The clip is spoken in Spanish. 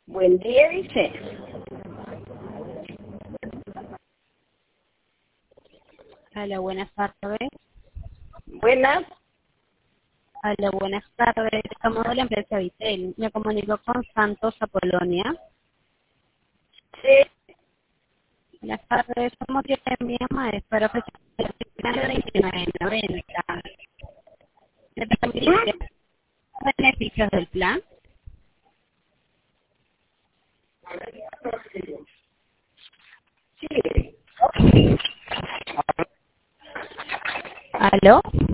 Buen día, dice. Hola, buenas tardes. Buenas. Hola, buenas tardes. Somos de la empresa Vitel. Me comunico con Santos Apolonia. Sí, Buenas tardes. Somos de mi mamá para ofrecer el 29.90. ¿Le permite beneficios del plan? sí. ¿Aló?